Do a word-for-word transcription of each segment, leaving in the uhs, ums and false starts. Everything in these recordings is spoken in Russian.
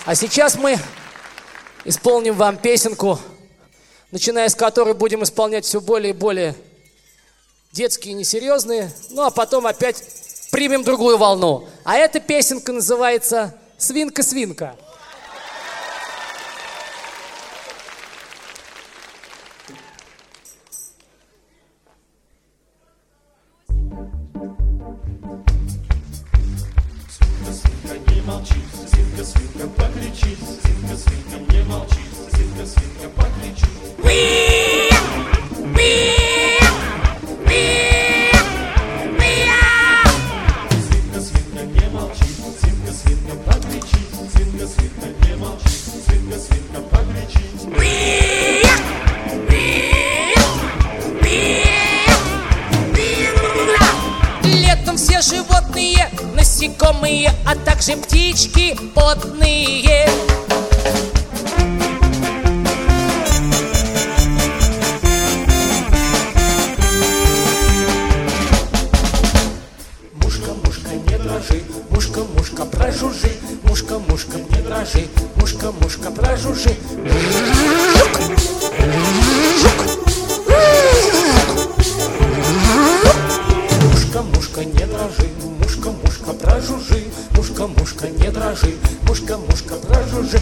А сейчас мы исполним вам песенку, начиная с которой будем исполнять все более и более детские, несерьезные, ну а потом опять примем другую волну. А эта песенка называется «Свинка-свинка». Свинка, не молчи, свинка, свинка, покричи, свинка, свинка, не молчи, свинка, свинка, покричи. Свинка, свинка, не молчи, свинка, свинка, покричи, свинка, свинка, не молчи, свинка, свинка, покричи. Летом все животные, насекомые, а также птички потные. Мушка, мушка, не дрожи, мушка, мушка, прожужжи, мушка, мушка, не дрожи, мушка, мушка, прожужжи. Мушка, мушка, не дрожи, мушка, мушка, прожужжи, мушка, мушка, не дрожи, мушка, мушка, прожужжи.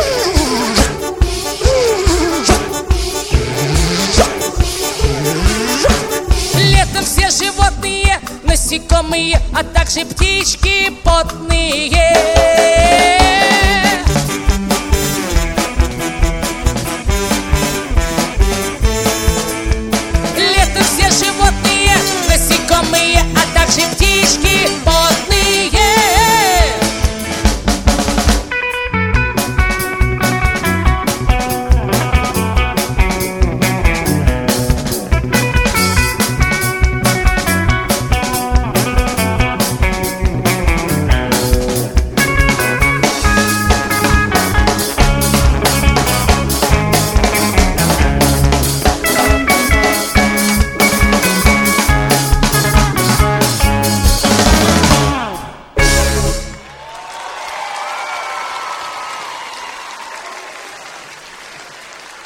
Летом все животные, насекомые, а также птички потные. Летом все животные, насекомые, а также птички потные.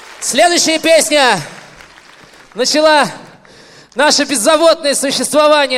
Следующая песня начала наше беззаботное существование